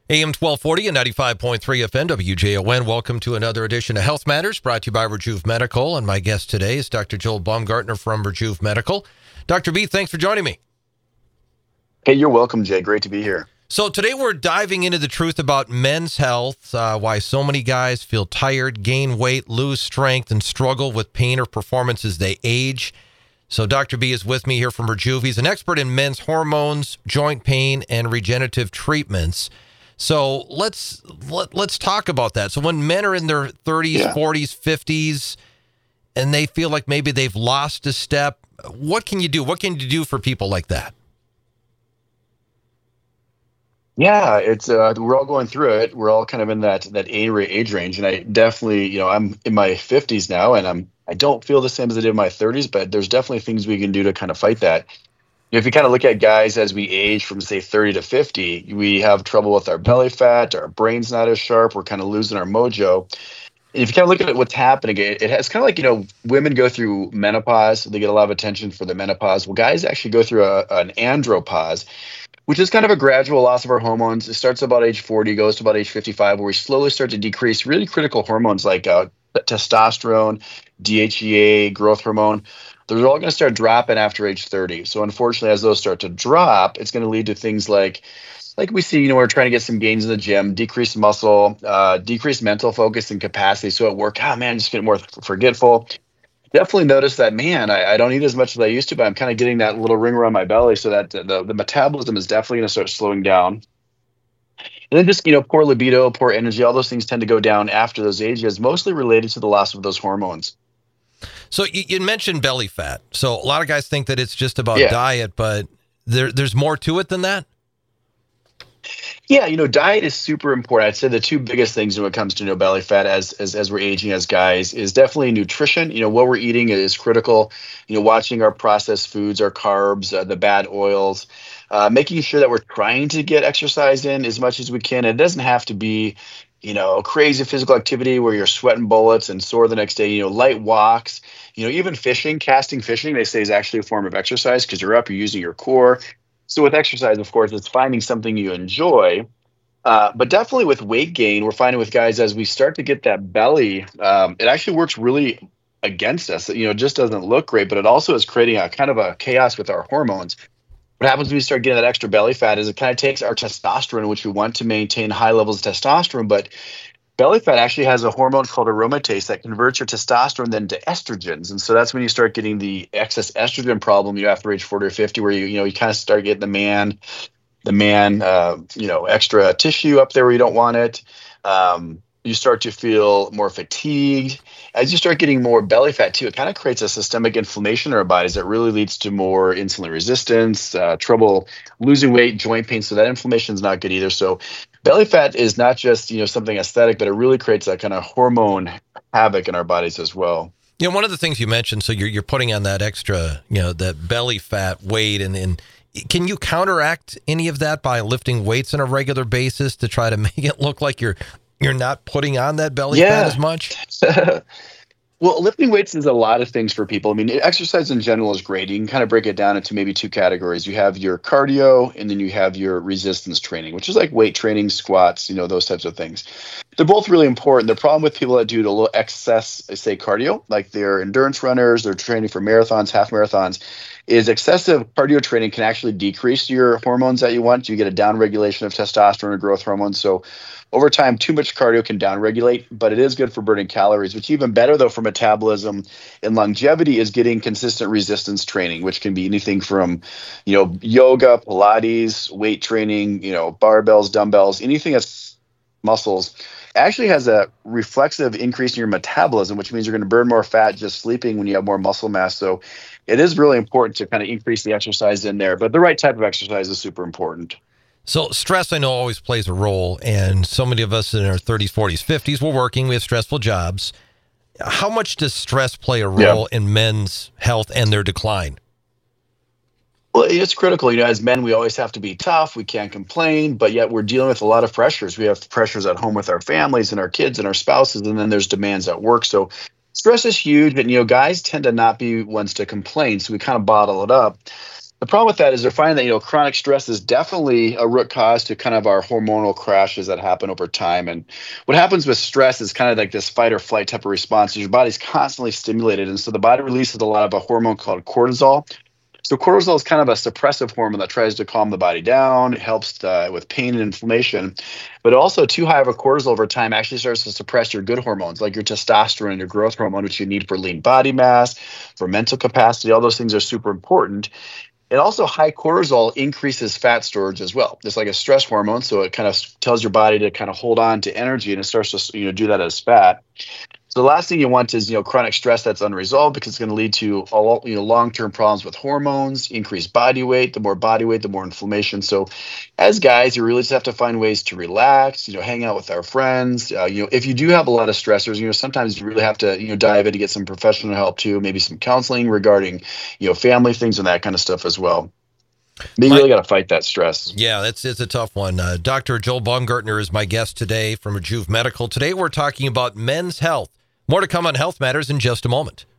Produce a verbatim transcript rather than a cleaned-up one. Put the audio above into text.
A M twelve forty and ninety-five point three F M W J O N. Welcome to another edition of Health Matters, brought to you by Rejuve Medical. And my guest today is Doctor Joel Baumgartner from Rejuve Medical. Doctor B, thanks for joining me. Hey, you're welcome, Jay. Great to be here. So today we're diving into the truth about men's health, uh, why so many guys feel tired, gain weight, lose strength, and struggle with pain or performance as they age. So Doctor B is with me here from Rejuve. He's an expert in men's hormones, joint pain, and regenerative treatments. So let's let, let's talk about that. So when men are in their thirties, yeah. forties, fifties, and they feel like maybe they've lost a step, what can you do? What can you do for people like that? Yeah, it's uh, we're all going through it. We're all kind of in that that age range, and I definitely, you know, I'm in my fifties now, and I'm I don't feel the same as I did in my thirties, but there's definitely things we can do to kind of fight that. If you kind of look at guys as we age from, say, thirty to fifty, we have trouble with our belly fat, our brain's not as sharp, we're kind of losing our mojo. And if you kind of look at what's happening, it, it has kind of like, you know, women go through menopause, they get a lot of attention for the menopause. Well, guys actually go through a, an andropause, which is kind of a gradual loss of our hormones. It starts about age forty, goes to about age fifty-five, where we slowly start to decrease really critical hormones like uh, testosterone, D H E A, growth hormone. They're all going to start dropping after age thirty. So unfortunately, as those start to drop, it's going to lead to things like, like we see, you know, we're trying to get some gains in the gym, decreased muscle, uh, decreased mental focus and capacity. So at work, oh man, just getting more forgetful. Definitely notice that, man, I, I don't eat as much as I used to, but I'm kind of getting that little ring around my belly, so that the, the metabolism is definitely going to start slowing down. And then just, you know, poor libido, poor energy, all those things tend to go down after those ages, mostly related to the loss of those hormones. So you, you mentioned belly fat. So a lot of guys think that it's just about yeah. diet, but there, there's more to it than that? Yeah, you know, diet is super important. I'd say the two biggest things when it comes to, you know, belly fat as, as as we're aging as guys is definitely nutrition. You know, what we're eating is critical. You know, watching our processed foods, our carbs, uh, the bad oils, uh, making sure that we're trying to get exercise in as much as we can. It doesn't have to be, you know, crazy physical activity where you're sweating bullets and sore the next day. You know, light walks, you know, even fishing, casting fishing, they say is actually a form of exercise because you're up, you're using your core. So with exercise, of course, it's finding something you enjoy. Uh, but definitely with weight gain, we're finding with guys as we start to get that belly, um, it actually works really against us. You know, it just doesn't look great, but it also is creating a kind of a chaos with our hormones. What happens when we start getting that extra belly fat is it kind of takes our testosterone, which we want to maintain high levels of testosterone, but belly fat actually has a hormone called aromatase that converts your testosterone then to estrogens. And so that's when you start getting the excess estrogen problem, you know, after age forty or fifty, where you, you know, you kind of start getting the man, the man, uh, you know, extra tissue up there where you don't want it. Um, you start to feel more fatigued. As you start getting more belly fat too, it kind of creates a systemic inflammation in our bodies that really leads to more insulin resistance, uh, trouble losing weight, joint pain. So that inflammation is not good either. So belly fat is not just, you know, something aesthetic, but it really creates that kind of hormone havoc in our bodies as well. Yeah, one of the things you mentioned, so you're you're putting on that extra, you know, that belly fat weight, and, and can you counteract any of that by lifting weights on a regular basis to try to make it look like you're you're not putting on that belly yeah. fat as much? Well, lifting weights is a lot of things for people. I mean, exercise in general is great. You can kind of break it down into maybe two categories. You have your cardio, and then you have your resistance training, which is like weight training, squats, you know, those types of things. They're both really important. The problem with people that do a little excess, say, cardio, like they're endurance runners, they're training for marathons, half marathons, is excessive cardio training can actually decrease your hormones that you want. You get a down regulation of testosterone or growth hormones. So over time, too much cardio can downregulate, but it is good for burning calories, which even better, though, for metabolism and longevity is getting consistent resistance training, which can be anything from, you know, yoga, Pilates, weight training, you know, barbells, dumbbells, anything that's muscles. Actually has a reflexive increase in your metabolism, which means you're going to burn more fat just sleeping when you have more muscle mass. So it is really important to kind of increase the exercise in there, but the right type of exercise is super important. So stress, I know, always plays a role, and so many of us in our thirties, forties, fifties, we're working, we have stressful jobs. How much does stress play a role yeah. in men's health and their decline? Well, it's critical. You know, as men, we always have to be tough. We can't complain, but yet we're dealing with a lot of pressures. We have pressures at home with our families and our kids and our spouses, and then there's demands at work. So stress is huge, but, you know, guys tend to not be ones to complain, so we kind of bottle it up. The problem with that is they're finding that, you know, chronic stress is definitely a root cause to kind of our hormonal crashes that happen over time. And what happens with stress is kind of like this fight or flight type of response. Your body's constantly stimulated. And so the body releases a lot of a hormone called cortisol. So cortisol is kind of a suppressive hormone that tries to calm the body down. It helps uh, with pain and inflammation. But also too high of a cortisol over time actually starts to suppress your good hormones, like your testosterone and your growth hormone, which you need for lean body mass, for mental capacity. All those things are super important. And also high cortisol increases fat storage as well. It's like a stress hormone, so it kind of tells your body to kind of hold on to energy, and it starts to, you know, do that as fat. So the last thing you want is, you know, chronic stress that's unresolved, because it's going to lead to all, you know, long-term problems with hormones, increased body weight. The more body weight, the more inflammation. So as guys, you really just have to find ways to relax, you know, hang out with our friends. Uh, you know, if you do have a lot of stressors, you know, sometimes you really have to, you know, dive in to get some professional help too, maybe some counseling regarding, you know, family things and that kind of stuff as well. But you really got to fight that stress. Yeah, that's it's a tough one. Uh, Doctor Joel Baumgartner is my guest today from Rejuve Medical. Today we're talking about men's health. More to come on Health Matters in just a moment.